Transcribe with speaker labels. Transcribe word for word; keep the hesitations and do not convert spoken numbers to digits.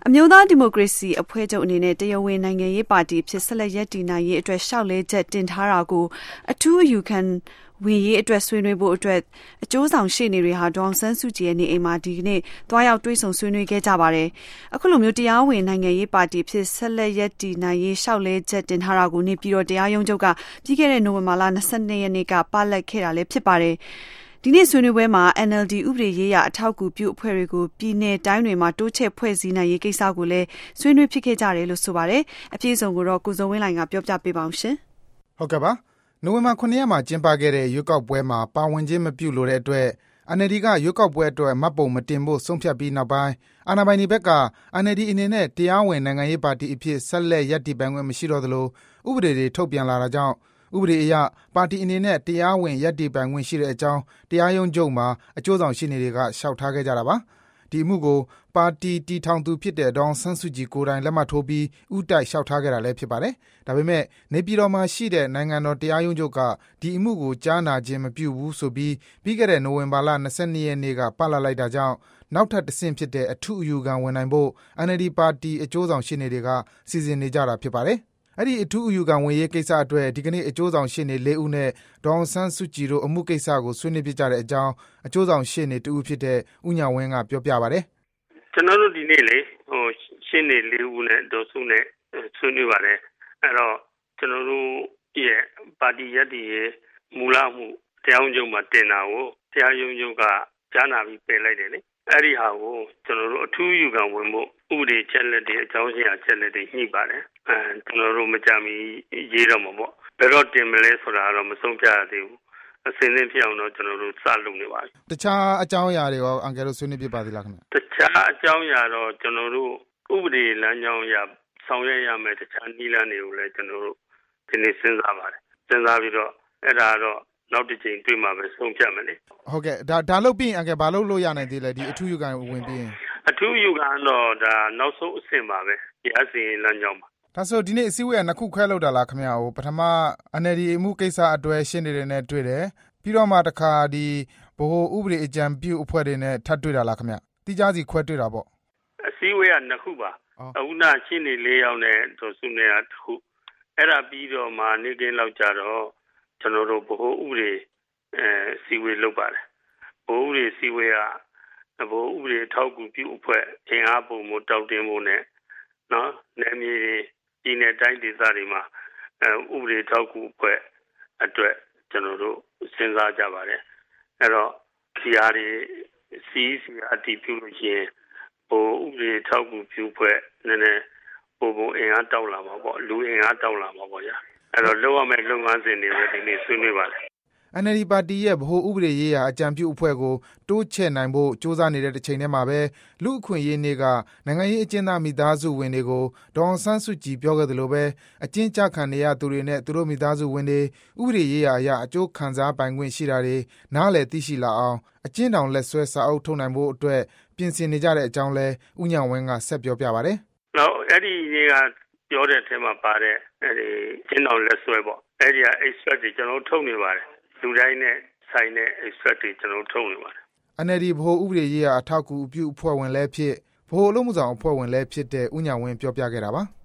Speaker 1: အမျိုးသားဒီမိုကရေစီအဖွဲ့ချုပ်အနေနဲ့တရားဝင်နိုင်ငံရေးပါတီဖြစ်ဆက်လက်ရပ်တည်နိုင်ရေးအတွက်ရှောက်လဲချက်တင်ထားတာကိုအထူးအယူခံဝင်ရေးအတွက်ဆွေးနွေးဖို့အတွက်အကျိုးဆောင်ရှေ့နေတွေဟာဒေါအောင်ဆန်းစုကြည်ရဲ့နေအိမ်မှာဒီကနေ့တွားရောက်တွေ့ဆုံဆွေးနွေးခဲ့ကြပါတယ်။အခုလိုမျိုးတရားဝင်နိုင်ငံရေးပါတီဖြစ်ဆက်လက်ရပ်တည်နိုင်ရေးရှောက်လဲချက်တင်ထားတာကိုနေပြည်တော်တရားရုံးချုပ်ကပြီးခဲ့တဲ့နိုဝင်ဘာလ၂၂ရက်နေ့ကပလက်ခဲ့တာလည်းဖြစ်ပါတယ်။ဒီနေ့ဆွေးနွေးပွဲမှာ N L D ဥပဒေရေးရာအထောက်အကူပြုအဖွဲ့တွေကိုပြည်내တိုင်းတွေမှာတိုးချဲ့ဖွဲ့စည်းနိုင်ရေးကိစ္စကိုလည်းဆွေးနွေးဖြစ်ခဲ့ကြတယ်လို့ဆိုပါတယ်။အပြည့်အစုံကိုတော့ကိုစုံဝင်းလိုင်ကပြောပြပေးပါအောင်ရှင်
Speaker 2: ။ဟုတ်ကဲ့ပါ။နိုဝင်ဘာခုနှစ်ရက်မှာကျင်းပခဲ့တဲ့ရွေးကောက်ပွဲမှာပါဝင်ခြင်းမပြုလို့တဲ့အတွက် N L D ကရွေးကောက်ပွဲအတွက်မှတ်ပုံမတင်ဖို့ဆုံးဖြတ်ပြီးနောက်ပိုင်းအာဏာပိုင်တွေဘက်က N L D အနေနဲ့တရားဝင်နိုင်ငံရေးပါတီအဖြစ်ဆက်လက်ရပ်တည်ပိုင်ခွင့်မရှိတော့သလိုဥပဒေတွေထုတ်ပြန်လာတာကြောင့်ဥပဒေအရပါတီအနေနဲ့တရားဝင်ရပ်တည်ပိုင်ခွင့်ရှိတဲ့အကြောင်းတရားရုံးချုပ်မှာအကျိုးဆောင်ရှေ့နေတွေကလျှောက်ထားခဲ့ကြတာပါ။ဒီအမှုကိုပါတီတည်ထောင်သူဖြစ်တဲ့ဒေါအောင်ဆန်းစုကြည်ကိုယ်တိုင်လက်မှတ်ထိုးပြီးဥတိုက်လျှောက်ထားခဲ့တာလည်းဖြစ်ပါတယ်။ဒါပေမဲ့နေပြည်တော်မှာရှိတဲ့နိုင်ငံတော်တရားရုံးချုပ်ကဒီအမှုကိုကြားနာခြင်းမပြုဘူးဆိုပြီးပြီးခဲ့တဲ့နိုဝင်ဘာလ၂၂ရက်နေ့ကပလတ်လိုက်တာကြောင့်နောက်ထပ်တစ်ဆင့်ဖြစ်တဲ့အထူးအယူခံဝင်နိုင်ဖို့ N L D ပါတီအကျိုးဆောင်ရှေ့နေတွေကစီစဉ်နေကြတာဖြစ်ပါတယ်။အဲ့ဒီအထူးအယူခံဝင်ရေးကိစ္စအတွက်ဒီကနေ့အကျိုးဆောင်ရှေ့နေလေးဦးနဲ့ဒေါအောင်ဆန်းစုကြည်တို့အမှုကိစ္စကိုဆွေးနွေးပြကြတဲ့အကြောင်းအကျိုးဆောင်ရှေ့နေတူဦးဖြစ်တဲ့ဦးညဝင်းကပြောပြပါတယ်
Speaker 3: ။ကျွန်တော်တို့ဒီနေ့လေဟိုရှေ့နေလေးဦးနဲ့ဒေါ်စုနဲ့ဆွေးနွေးပါတယ်။အဲ့တော့ကျွန်တော်တို့ရဲ့ပါတီရပ်တည်ရေးမူလမှုတရားရုံးချုပ်မှာတင်တာကိုတရားရုံးချုပ်ကကြားနာပြီးပယ်လိုက်တယ်လေ။အဲ့ဒီဟာကိုကျွန်တော်တို့အထူးအယူခံဝင်ဖို့ဥပဒေချက်လက်တွေအကြောင်းအရာချက်လက်တွေညှိပါတယ်။အဲကျွန်တော်တို့မကြမီရေးတော့မှာပေါ့ဘယ်တော့တင်မလဲဆိုတာတော့မဆုံးဖြတ်ရသေးဘူးအစင်းစင်းဖြစ်အောင်တော့ကျွန်တော်တို့စလုပ်နေပါပြီ
Speaker 2: တခြားအကြောင်းအရာတွေရောအန်ကယ်တို့ဆွေးနွေးပြပါသေးလားခင်ဗျ
Speaker 3: တခြားအကြောင်းအရာတော့ကျွန်တော်တို့ဥပဒေလမ်းကြောင်းအရဆောင်ရွက်ရမယ်တခြားနည်းလမ်းတွေကိုလည်းကျွန်တော်တို့ဒီနေ့စဉ်းစားပါတယ်စဉ်းစားပြီးတော့အဲ့ဒါတော့နောက်တစ်ချိန်တွေ့မှာပဲဆုံးဖြတ်မယ်လေ
Speaker 2: ဟုတ်ကဲ့ဒါဒါလုပ်ပြီးအန်ကယ်ဘာလုပ်လို့ရနိုင်သေးလဲဒီအထူးယူခံဝင်ပြီးရင်
Speaker 3: အထူးယူခံတော့ဒါနောက်ဆုံးအဆင့်ပါပဲဒီအစီရင်လမ်းကြောင်းပါ
Speaker 2: ဒါဆိုဒီနေ့အစည်းအဝေးကနှစ်ခုခွဲလောက်တာလားခင်ဗျာဟိုပထမ N L D အမှုကိစ္စအတွက်ရှင်းနေတယ်နဲ့တွေ့တယ်ပြီးတော့မှတခါဒီဘိုးဥပဒေအကြံပြုအဖွဲ့တွေနဲ့ထပ်တွေ့တာလားခင်ဗျတိကျစီခွဲတွေ့တာပေါ့
Speaker 3: အစည်းအဝေးကနှစ်ခုပါအခုနရှင်းနေလေးယောက်နဲ့ဒေါ်စုနဲ့တစ်ခုအဲ့ဒါပြီးတော့မှနေ့ကင်းလောက်ကြတော့ကျွန်တော်တို့ဘိုးဥပဒေအဲစည်းဝေးလုပ်ပါတယ်ဘိုးဥပဒေစည်းဝေးကဘိုးဥပဒေထောက်ကူပြုအဖွဲ့အင်အားပုံမှုတောက်တင်မှုနဲ့နော်နယ်မြေဒီနယ်တိုင်းဒေသတွေမှာအဲဥပဒေထောက်ကူအဖွဲ့အတွက်ကျွန်တော်တို့စဉ်းစားကြပါတယ်အဲ့တော့ဒီဟာတွေစီးစီအတီးပြုလို့ရှိရင်ဟိုဥပဒေထောက်ကူပြုဖွဲ့နည်းနည်းပုံပုံအင်အားတောက်လာမှာပေါ့လူအင်အားတောက်လာမှာပေါ့ညာအဲ့တော့လုပ်ရမယ့်လုပ်ငန်းစဉ်တွေပဲဒီနေ့ဆွေးနွေးပါတယ်
Speaker 2: N L D ပါတီရဲ့ဗဟိုဥပဒေရေးရာအကြံပြုအဖွဲ့ကိုတိုးချဲ့နိုင်ဖို့စ조사နေတဲ့တစ်ချိန်တည်းမှာပဲလူအခွင့်အရေးနေ့ကနိုင်ငံရေးအကျဉ်းသားမိသားစုဝင်တွေကိုဒေါအောင်ဆန်းစုကြည်ပြောခဲ့သလိုပဲအကျဉ်းချခံနေရသူတွေနဲ့သူတို့မိသားစုဝင်တွေဥပဒေရေးရာအရအကျိုးခံစားပိုင်ခွင့်ရှိတာတွေနားလည်သိရှိလာအောင်အကျဉ်းတောင်လက်ဆွဲစာအုပ်ထုတ်နိုင်ဖို့အတွက်ပြင်ဆင်နေကြတဲ့အကြောင်းလဲဦးညံဝင်းကဆက်ပြောပြပါတယ်
Speaker 3: ။နောက်အဲ့ဒီနေ့ကပြောတဲ့အထက်မှာပါတဲ့အဲ့ဒီအကျဉ်းတောင်လက်ဆွဲပေါ့အဲ့ဒီက extract တွေကျွန်တော်ထုတ်နေပါတယ်လူတိုင်းနဲ့ဆိုင်တဲ့ extract တွေကျွန်တော်ထုတ်နေပါတယ်
Speaker 2: ။ N L D ဗဟိုဥပဒေရေးရာအထောက်အကူပြုအဖွဲ့ဝင်လည်းဖြစ်ဗဟိုအလုပ်မှုဆောင်အဖွဲ့ဝင်လည်းဖြစ်တဲ့ဦးညံဝင်းပြောပြခဲ့တာပါ။